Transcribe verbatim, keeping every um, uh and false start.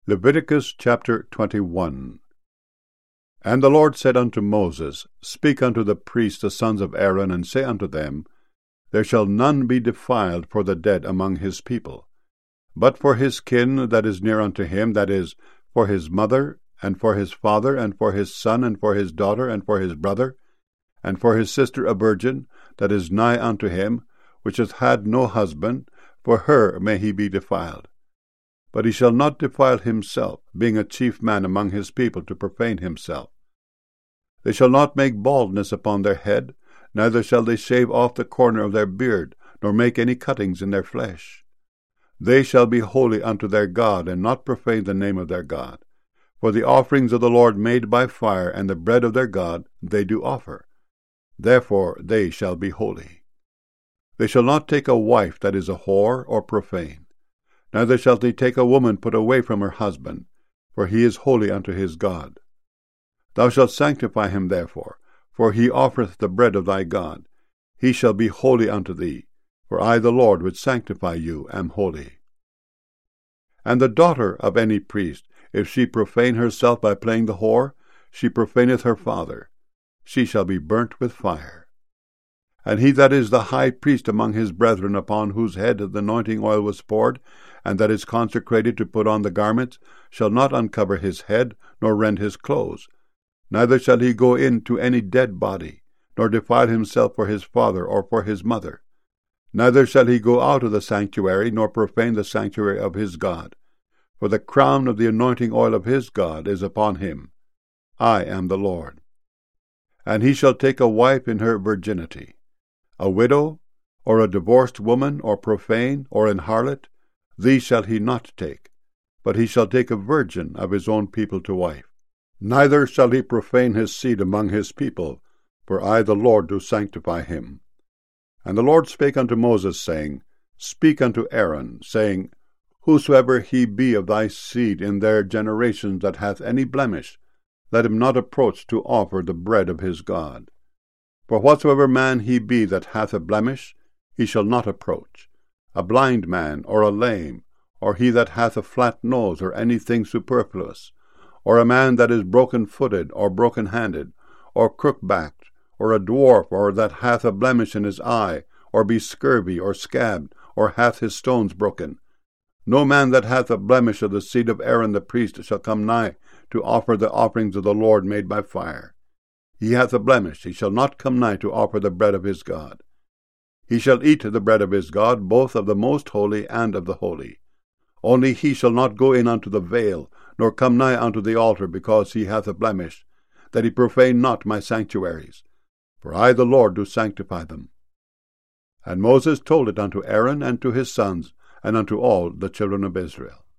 Leviticus chapter twenty-one. And the Lord said unto Moses, Speak unto the priests the sons of Aaron, and say unto them, There shall none be defiled for the dead among his people, but for his kin that is near unto him, that is, for his mother, and for his father, and for his son, and for his daughter, and for his brother, and for his sister a virgin, that is nigh unto him, which hath had no husband, for her may he be defiled. But he shall not defile himself, being a chief man among his people, to profane himself. They shall not make baldness upon their head, neither shall they shave off the corner of their beard, nor make any cuttings in their flesh. They shall be holy unto their God, and not profane the name of their God. For the offerings of the Lord made by fire, and the bread of their God, they do offer. Therefore they shall be holy. They shall not take a wife that is a whore or profane. Neither shall they take a woman put away from her husband, for he is holy unto his God. Thou shalt sanctify him therefore, for he offereth the bread of thy God. He shall be holy unto thee, for I the Lord which sanctify you am holy. And the daughter of any priest, if she profane herself by playing the whore, she profaneth her father. She shall be burnt with fire. And he that is the high priest among his brethren, upon whose head the anointing oil was poured, and that is consecrated to put on the garments, shall not uncover his head, nor rend his clothes. Neither shall he go in to any dead body, nor defile himself for his father or for his mother. Neither shall he go out of the sanctuary, nor profane the sanctuary of his God. For the crown of the anointing oil of his God is upon him. I am the Lord. And he shall take a wife in her virginity. A widow, or a divorced woman, or profane, or an harlot, these shall he not take, but he shall take a virgin of his own people to wife. Neither shall he profane his seed among his people, for I the Lord do sanctify him. And the Lord spake unto Moses, saying, Speak unto Aaron, saying, Whosoever he be of thy seed in their generations that hath any blemish, let him not approach to offer the bread of his God. For whatsoever man he be that hath a blemish, he shall not approach, a blind man, or a lame, or he that hath a flat nose, or anything superfluous, or a man that is broken-footed, or broken-handed, or crook-backed, or a dwarf, or that hath a blemish in his eye, or be scurvy, or scabbed, or hath his stones broken. No man that hath a blemish of the seed of Aaron the priest shall come nigh to offer the offerings of the Lord made by fire. He hath a blemish, he shall not come nigh to offer the bread of his God. He shall eat the bread of his God, both of the most holy and of the holy. Only he shall not go in unto the veil, nor come nigh unto the altar, because he hath a blemish, that he profane not my sanctuaries. For I the Lord do sanctify them. And Moses told it unto Aaron and to his sons, and unto all the children of Israel.